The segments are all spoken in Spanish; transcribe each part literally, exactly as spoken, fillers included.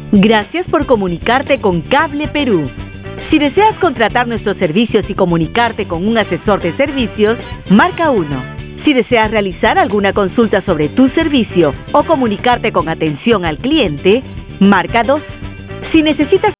Gracias por comunicarte con Cable Perú. Si deseas contratar nuestros servicios y comunicarte con un asesor de servicios, marca uno. Si deseas realizar alguna consulta sobre tu servicio o comunicarte con atención al cliente, marca dos. Si necesitas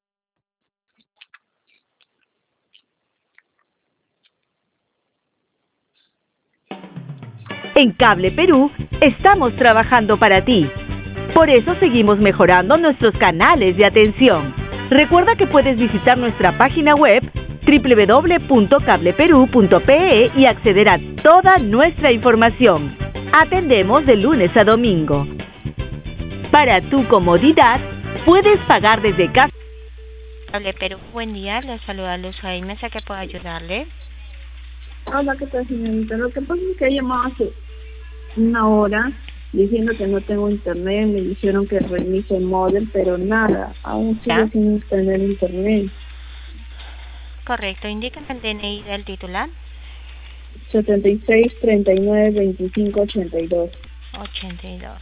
En Cable Perú, estamos trabajando para ti. Por eso seguimos mejorando nuestros canales de atención. Recuerda que puedes visitar nuestra página web doble u doble u doble u punto cable perú punto pe e y acceder a toda nuestra información. Atendemos de lunes a domingo. Para tu comodidad, puedes pagar desde casa. Cable Perú, buen día, le saluda Luz Jaime, ¿a qué puedo ayudarle? Hola, ¿qué tal, señorita? Lo que pasa es que he llamado hace una hora diciendo que no tengo internet, me dijeron que reinicie el módem, pero nada, aún sigo sin tener internet. Correcto, indíqueme el D N I del titular. setenta y seis, treinta y nueve, veinticinco, ochenta y dos. ochenta y dos.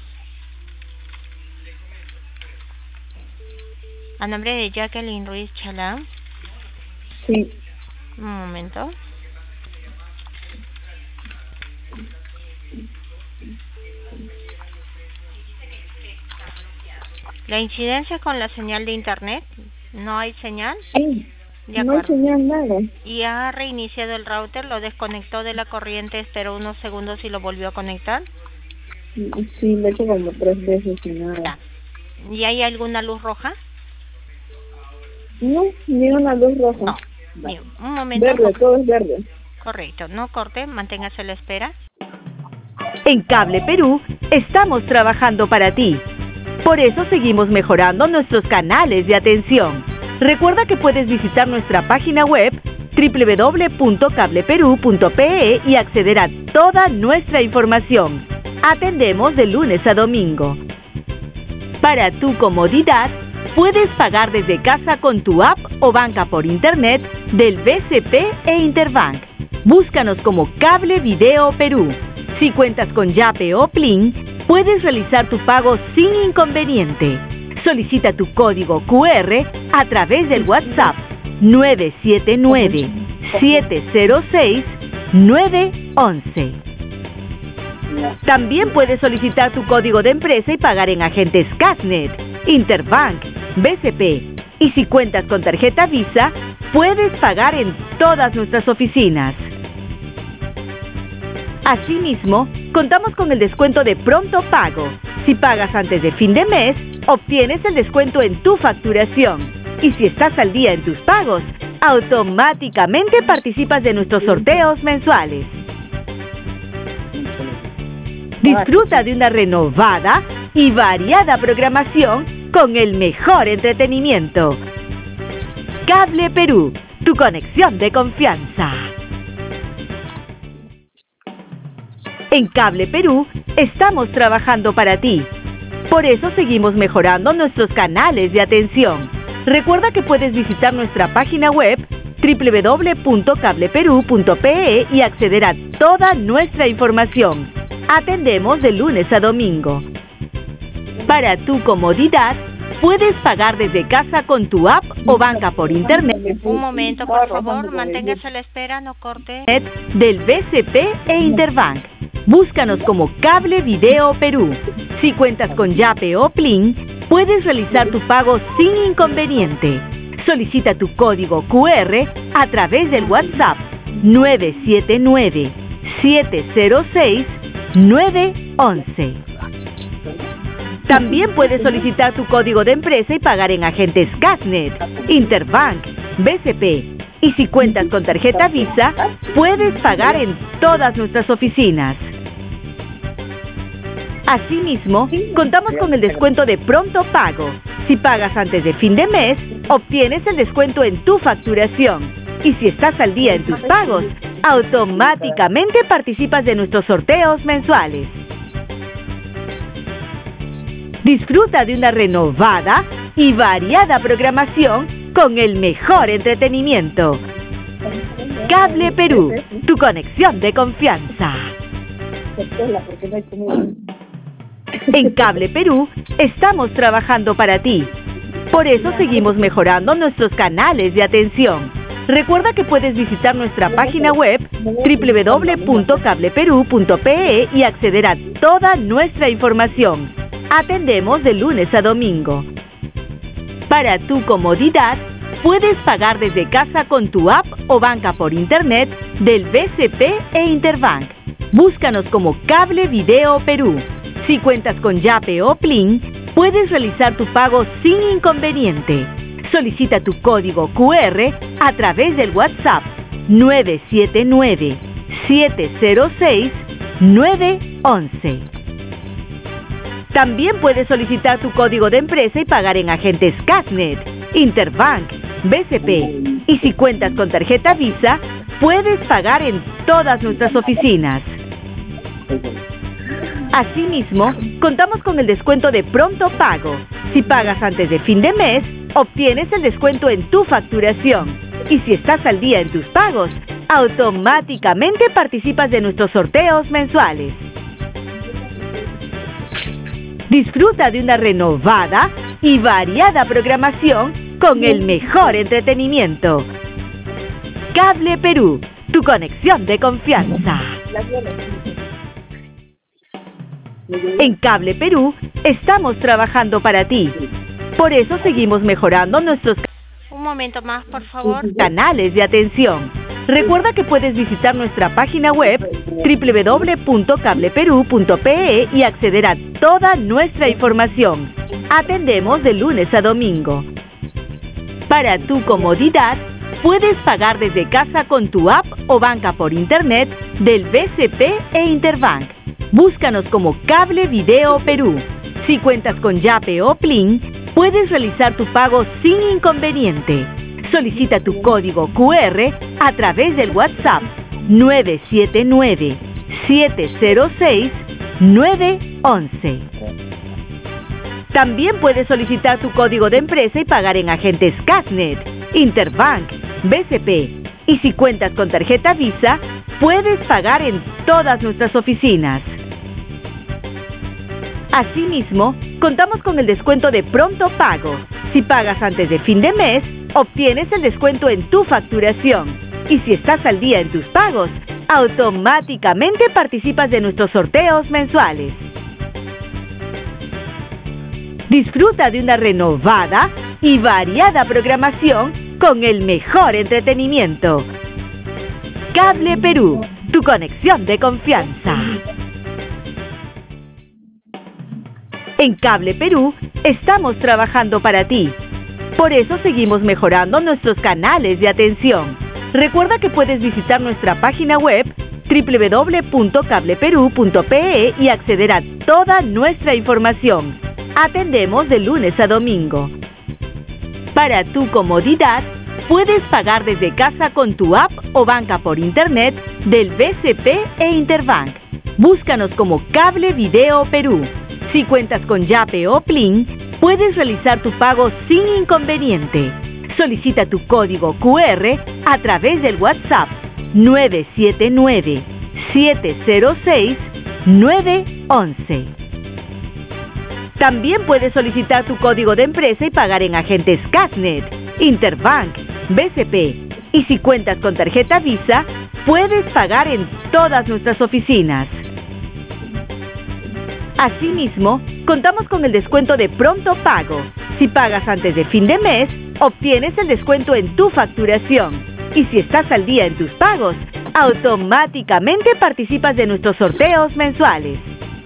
A nombre de Jacqueline Ruiz Chalán. Sí. Un momento. ¿La incidencia con la señal de internet? ¿No hay señal? Sí, de no hay señal nada. ¿Y ha reiniciado el router? ¿Lo desconectó de la corriente, esperó unos segundos y lo volvió a conectar? Sí, lo he hecho como tres veces y nada. ¿Y hay alguna luz roja? No, ni una luz roja. No, ni un momento. Verde, todo es verde. Correcto, no corte, manténgase a la espera. En Cable Perú, estamos trabajando para ti. Por eso seguimos mejorando nuestros canales de atención. Recuerda que puedes visitar nuestra página web doble u doble u doble u punto cable perú punto pe e y acceder a toda nuestra información. Atendemos de lunes a domingo. Para tu comodidad, puedes pagar desde casa con tu app o banca por internet del B C P e Interbank. Búscanos como Cable Video Perú. Si cuentas con Yape o Plin, puedes realizar tu pago sin inconveniente. Solicita tu código cu erre a través del WhatsApp nueve siete nueve, siete cero seis, nueve once. También puedes solicitar tu código de empresa y pagar en agentes Casnet, Interbank, B C P. Y si cuentas con tarjeta Visa, puedes pagar en todas nuestras oficinas. Asimismo, contamos con el descuento de pronto pago. Si pagas antes de fin de mes, obtienes el descuento en tu facturación. Y si estás al día en tus pagos, automáticamente participas de nuestros sorteos mensuales. Disfruta de una renovada y variada programación con el mejor entretenimiento. Cable Perú, tu conexión de confianza. En Cable Perú, estamos trabajando para ti. Por eso seguimos mejorando nuestros canales de atención. Recuerda que puedes visitar nuestra página web doble u doble u doble u punto cable perú punto pe e y acceder a toda nuestra información. Atendemos de lunes a domingo. Para tu comodidad, puedes pagar desde casa con tu app o banca por internet. Un momento, por favor, manténgase a la espera, no corte. Del B C P e Interbank. Búscanos como Cable Video Perú. Si cuentas con Yape o Plin, puedes realizar tu pago sin inconveniente. Solicita tu código cu erre a través del WhatsApp nueve siete nueve, siete cero seis, nueve once. También puedes solicitar tu código de empresa y pagar en agentes Casnet, Interbank, B C P. Y si cuentas con tarjeta Visa, puedes pagar en todas nuestras oficinas. Asimismo, contamos con el descuento de pronto pago. Si pagas antes de fin de mes, obtienes el descuento en tu facturación. Y si estás al día en tus pagos, automáticamente participas de nuestros sorteos mensuales. Disfruta de una renovada y variada programación con el mejor entretenimiento. Cable Perú, tu conexión de confianza. En Cable Perú, estamos trabajando para ti. Por eso seguimos mejorando nuestros canales de atención. Recuerda que puedes visitar nuestra página web doble u doble u doble u punto cable perú punto pe e y acceder a toda nuestra información. Atendemos de lunes a domingo. Para tu comodidad, puedes pagar desde casa con tu app o banca por internet del B C P e Interbank. Búscanos como Cable Video Perú. Si cuentas con Yape o Plin, puedes realizar tu pago sin inconveniente. Solicita tu código cu erre a través del WhatsApp nueve siete nueve, siete cero seis, nueve uno uno. También puedes solicitar tu código de empresa y pagar en agentes Casnet, Interbank, B C P. Y si cuentas con tarjeta Visa, puedes pagar en todas nuestras oficinas. Asimismo, contamos con el descuento de Pronto Pago. Si pagas antes de fin de mes, obtienes el descuento en tu facturación. Y si estás al día en tus pagos, automáticamente participas de nuestros sorteos mensuales. Disfruta de una renovada y variada programación con el mejor entretenimiento. Cable Perú, tu conexión de confianza. En Cable Perú estamos trabajando para ti. Por eso seguimos mejorando nuestros Un momento más, por favor. canales de atención. Recuerda que puedes visitar nuestra página web doble u doble u doble u punto cable perú punto pe e y acceder a toda nuestra información. Atendemos de lunes a domingo. Para tu comodidad, puedes pagar desde casa con tu app o banca por internet del B C P e Interbank. Búscanos como Cable Video Perú. Si cuentas con Yape o Plin, puedes realizar tu pago sin inconveniente. Solicita tu código cu erre a través del WhatsApp nueve siete nueve, siete cero seis, nueve uno uno. También puedes solicitar tu código de empresa y pagar en agentes Casnet, Interbank, B C P. Y si cuentas con tarjeta Visa, puedes pagar en todas nuestras oficinas. Asimismo, contamos con el descuento de Pronto Pago. Si pagas antes de fin de mes, obtienes el descuento en tu facturación. Y si estás al día en tus pagos, automáticamente participas de nuestros sorteos mensuales. Disfruta de una renovada y variada programación con el mejor entretenimiento. Cable Perú, tu conexión de confianza. En Cable Perú estamos trabajando para ti. Por eso seguimos mejorando nuestros canales de atención. Recuerda que puedes visitar nuestra página web doble u doble u doble u punto cable perú punto pe e y acceder a toda nuestra información. Atendemos de lunes a domingo. Para tu comodidad, puedes pagar desde casa con tu app o banca por internet del B C P e Interbank. Búscanos como Cable Video Perú. Si cuentas con Yape o Plin, puedes realizar tu pago sin inconveniente. Solicita tu código cu erre a través del WhatsApp nueve siete nueve, siete cero seis, nueve uno uno. También puedes solicitar tu código de empresa y pagar en agentes Casnet, Interbank, B C P. Y si cuentas con tarjeta Visa, puedes pagar en todas nuestras oficinas. Asimismo, contamos con el descuento de Pronto Pago. Si pagas antes de fin de mes, obtienes el descuento en tu facturación. Y si estás al día en tus pagos, automáticamente participas de nuestros sorteos mensuales.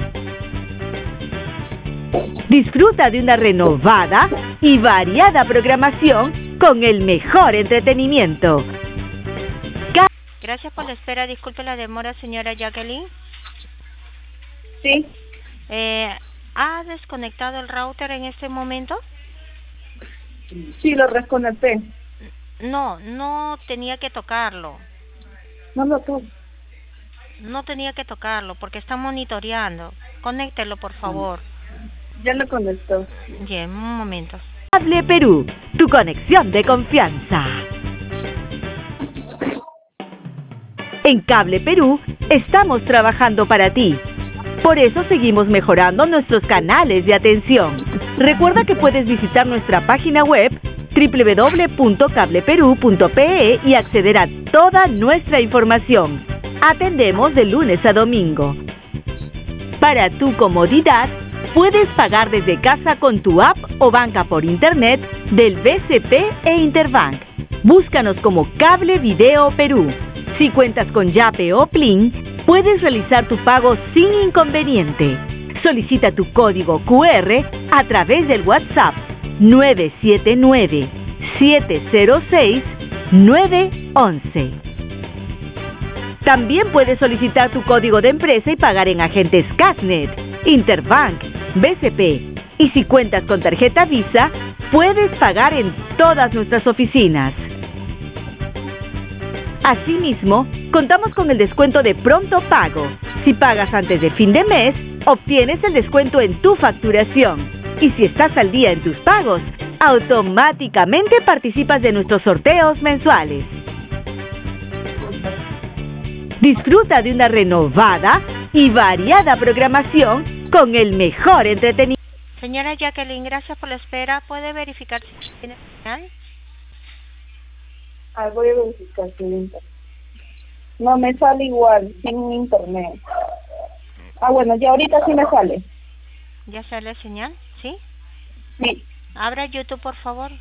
Disfruta de una renovada y variada programación con el mejor entretenimiento. Gracias por la espera. Disculpe la demora, señora Jacqueline. Sí. Eh, ¿Ha desconectado el router en este momento? Sí, lo desconecté. No, no tenía que tocarlo. No lo toco. No tenía que tocarlo porque está monitoreando. Conéctelo, por favor. Ya lo conectó. Bien, un momento. Cable Perú, tu conexión de confianza. En Cable Perú estamos trabajando para ti. Por eso seguimos mejorando nuestros canales de atención. Recuerda que puedes visitar nuestra página web doble u doble u doble u punto cable perú punto pe e y acceder a toda nuestra información. Atendemos de lunes a domingo. Para tu comodidad, puedes pagar desde casa con tu app o banca por internet del B C P e Interbank. Búscanos como Cable Video Perú. Si cuentas con Yape o Plin, puedes realizar tu pago sin inconveniente. Solicita tu código cu erre a través del WhatsApp nueve siete nueve, siete cero seis, nueve once. También puedes solicitar tu código de empresa y pagar en agentes Casnet, Interbank, B C P. Y si cuentas con tarjeta Visa, puedes pagar en todas nuestras oficinas. Asimismo, contamos con el descuento de pronto pago. Si pagas antes de fin de mes, obtienes el descuento en tu facturación. Y si estás al día en tus pagos, automáticamente participas de nuestros sorteos mensuales. Disfruta de una renovada y variada programación con el mejor entretenimiento. Señora Jacqueline, gracias por la espera. ¿Puede verificar si tiene señal? Ah, voy a verificar si hay internet. No, me sale igual, sin internet. Ah, bueno, ya ahorita sí me sale. ¿Ya sale señal? ¿Sí? Sí. Abra YouTube, por favor.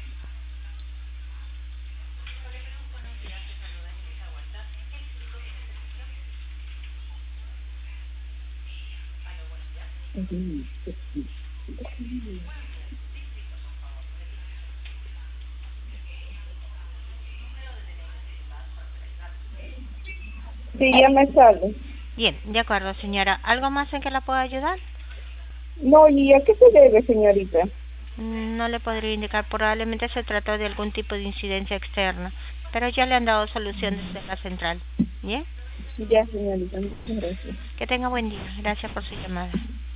Sí, ya me sale. Bien, de acuerdo, señora. ¿Algo más en que la pueda ayudar? No, ¿y a qué se debe, señorita? No le podría indicar, probablemente se trató de algún tipo de incidencia externa, pero ya le han dado solución desde la central. ¿Bien? Ya, señorita, muchas gracias. Que tenga buen día. Gracias por su llamada.